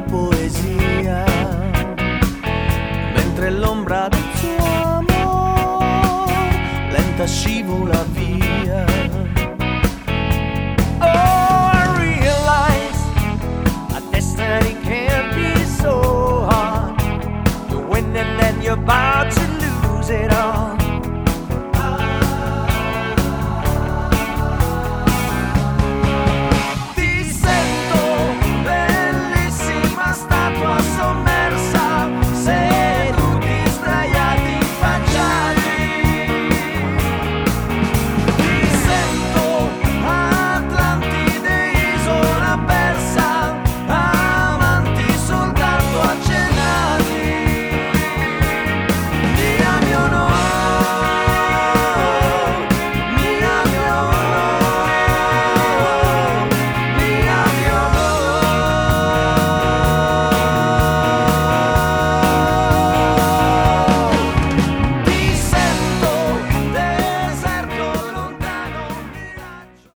poesia, mentre l'ombra del suo amor lenta scivola via. Oh, I realize a destiny can't be so hard. You win and then you're about to lose it all.